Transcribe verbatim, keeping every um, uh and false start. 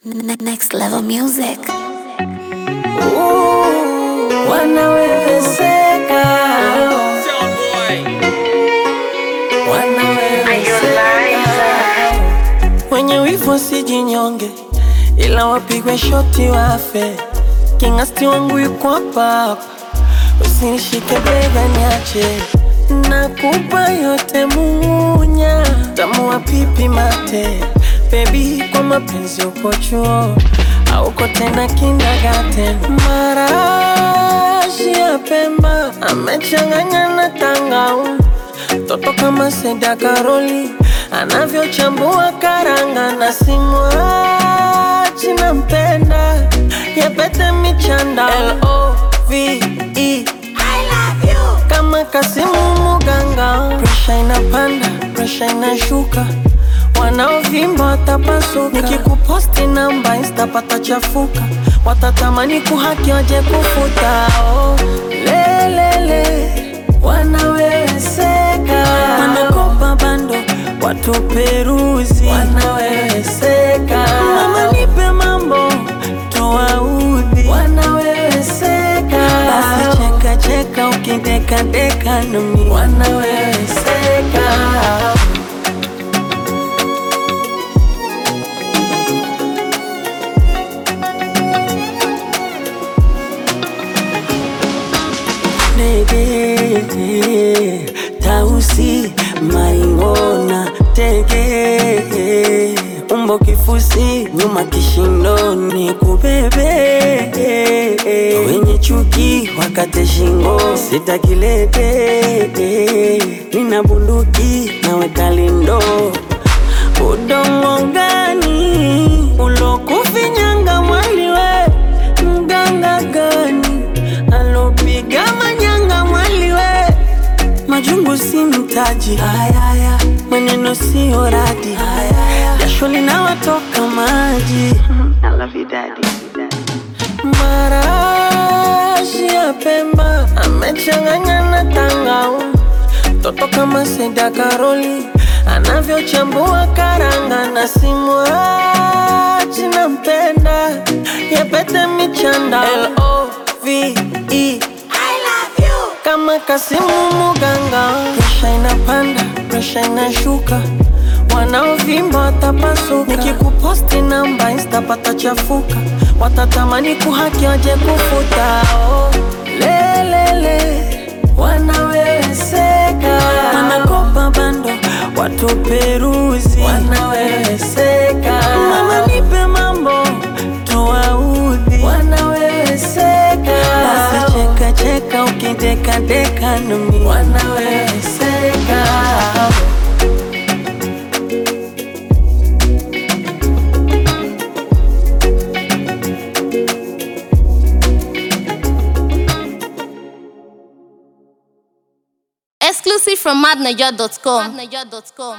Next level music. Ooh, wanawezeka, wanawezeka. Wenye wivu sijinyonge, ila wapigwe shoti wafe. Kingasti wangu yuko hapa hapa, usinishike bega niache. Nakupa yote munya, tamu wa pipi mate. Baby, kwa mapenzi uko chuo, hauko tena kindergarten. Marashi ya Pemba amechanganya na tangauzi, toto kama Seda Karoli anavyochambua karanga. Na simwachi nampenda, yapete michanda L O V E I love you kama Kasimu Muganga. Presha inapanda, presha inashuka, wanaovimba watapasuka. Nikikuposti namba Insta patachafuka, watatamani kuhaki waje kufuta. Oh, lelele, wanawezeka. Wanakopa bando, watu peruzi, wanawezeka. Mama nipe mambo, tuwaudhi, wanawezeka. Basi cheka cheka ukideka deka nami, wanawezeka. Nege, Tausi, Mariona, Tege, umbo kifusi, nyuma kishindoni kubebe. Wenye chuki, wakate shingo, sitakilete. Nina bunduki, naweka lindo. Udongo gani, ulokufinyanga mwaliwe. Mganga gani, alopiga manyanga mwaliwe. Majungu si mtaji, ayaya, maneno si oradi, ayaya, jasho linawatoka maji. I love you daddy. Marashi ya Pemba amechanganya na tangauzi, toto kama Seda Karoli anavyochambua karanga. Na simwachi nampenda, yapete michanda L O V E kama Kasimu Muganga. Presha inapanda, presha inashuka, wanaovimba watapasuka. Nikikuposti namba Insta patachafuka, watatamani kuhaki waje kufuta. Oh, lelele, wanawezeka. Wanakopa bando, watu peruzi, wanawezeka. Mama nipe mambo, tuwaudhi, wanawezeka. Basi cheka cheka ukideka deka nami, wanawezeka. Exclusive from madnaja dot com.